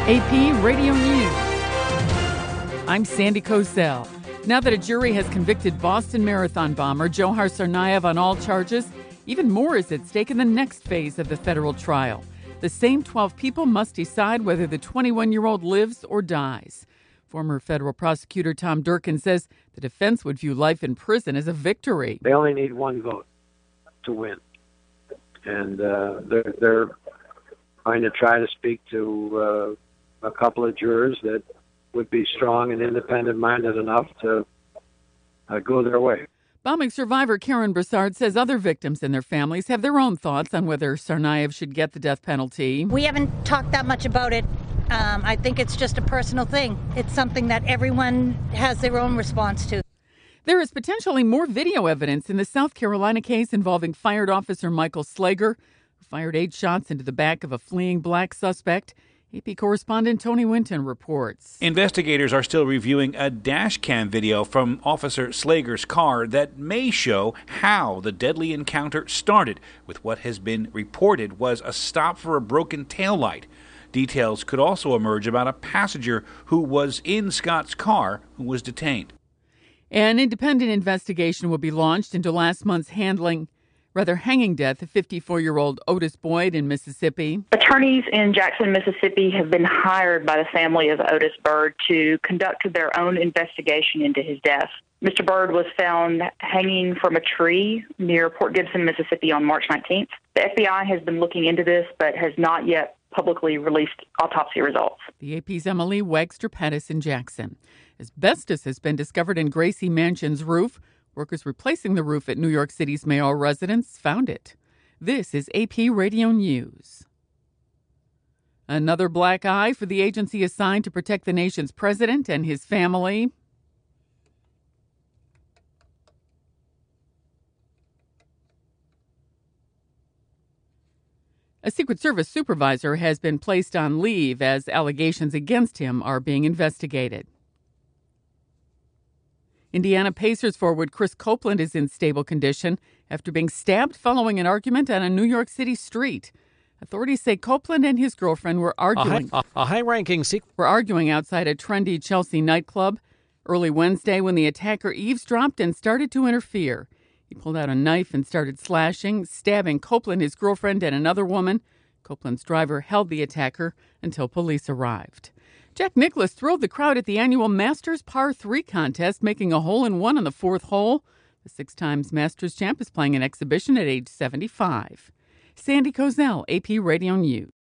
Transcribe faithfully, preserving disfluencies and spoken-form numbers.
A P Radio News. I'm Sandy Kozel. Now that a jury has convicted Boston Marathon bomber Dzhokhar Tsarnaev on all charges, even more is at stake in the next phase of the federal trial. The same twelve people must decide whether the twenty-one-year-old lives or dies. Former federal prosecutor Tom Durkin says the defense would view life in prison as a victory. They only need one vote to win. And uh, they're, they're going to try to speak to uh, a couple of jurors that would be strong and independent-minded enough to uh, go their way. Bombing survivor Karen Broussard says other victims and their families have their own thoughts on whether Tsarnaev should get the death penalty. We haven't talked that much about it. Um, I think it's just a personal thing. It's something that everyone has their own response to. There is potentially more video evidence in the South Carolina case involving fired officer Michael Slager, who fired eight shots into the back of a fleeing black suspect. A P correspondent Tony Winton reports. Investigators are still reviewing a dash cam video from Officer Slager's car that may show how the deadly encounter started with what has been reported was a stop for a broken taillight. Details could also emerge about a passenger who was in Scott's car who was detained. An independent investigation will be launched into last month's handling rather hanging death of fifty-four-year-old Otis Boyd in Mississippi. Attorneys in Jackson, Mississippi have been hired by the family of Otis Byrd to conduct their own investigation into his death. Mister Byrd was found hanging from a tree near Port Gibson, Mississippi on March nineteenth. The F B I has been looking into this but has not yet publicly released autopsy results. The A P's Emily Wagster-Pettis in Jackson. Asbestos has been discovered in Gracie Mansion's roof. Workers replacing the roof at New York City's mayoral residence found it. This is A P Radio News. Another black eye for the agency assigned to protect the nation's president and his family. A Secret Service supervisor has been placed on leave as allegations against him are being investigated. Indiana Pacers forward Chris Copeland is in stable condition after being stabbed following an argument on a New York City street. Authorities say Copeland and his girlfriend were arguing, a, high, a high-ranking sec- were arguing outside a trendy Chelsea nightclub early Wednesday when the attacker eavesdropped and started to interfere. He pulled out a knife and started slashing, stabbing Copeland, his girlfriend, and another woman. Copeland's driver held the attacker until police arrived. Jack Nicklaus thrilled the crowd at the annual Masters Par three contest, making a hole-in-one on the fourth hole. The six-times Masters champ is playing an exhibition at age seventy-five. Sandy Kozel, A P Radio News.